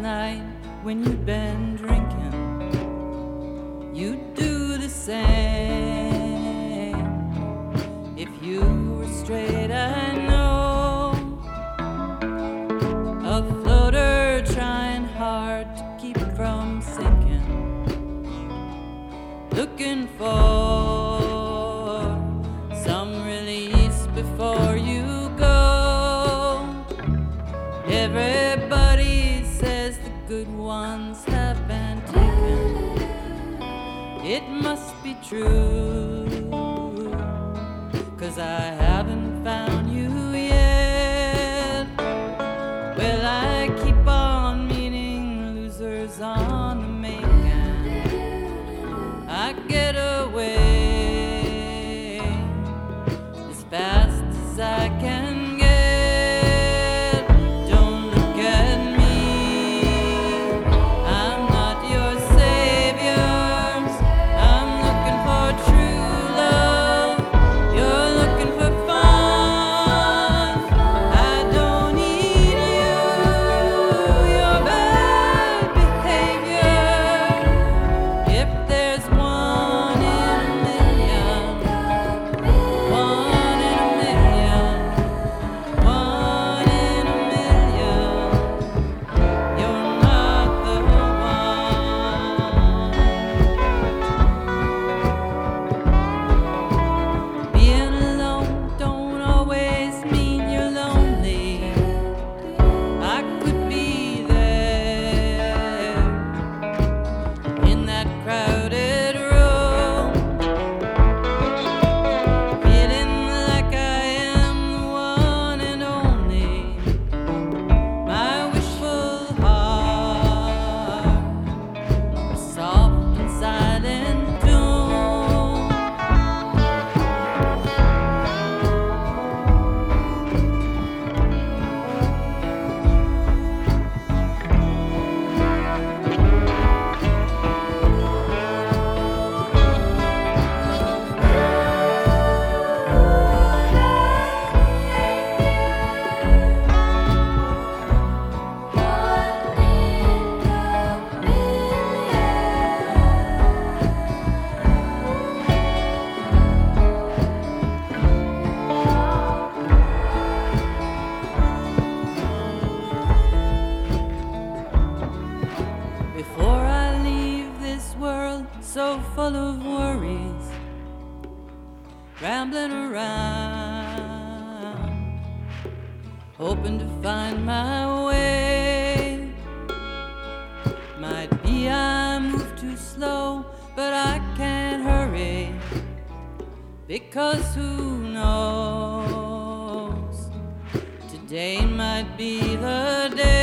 night when you'd been drinking, you'd do the same. If you were straight, I know, a floater trying hard to keep from sinking, looking for some release before you go. Everybody says the good ones have been taken. It must be true, 'cause I haven't found you yet. Well, I keep on meeting losers on the making. I get away as fast as I can get. Don't look at me, I'm not your savior. I'm looking for true love, you're looking for fun. I don't need you, your bad behavior. If there's one in a million, one in a million, one in a million, you're not the one. Being alone don't always mean you're lonely. I could be there in that crowded room, feeling like I am the one and only. My wishful heart, a soft and silent doom. Before I leave this world so full of worries, rambling around, hoping to find my way. Might be I move too slow, but I can't hurry, because who knows, today might be the day.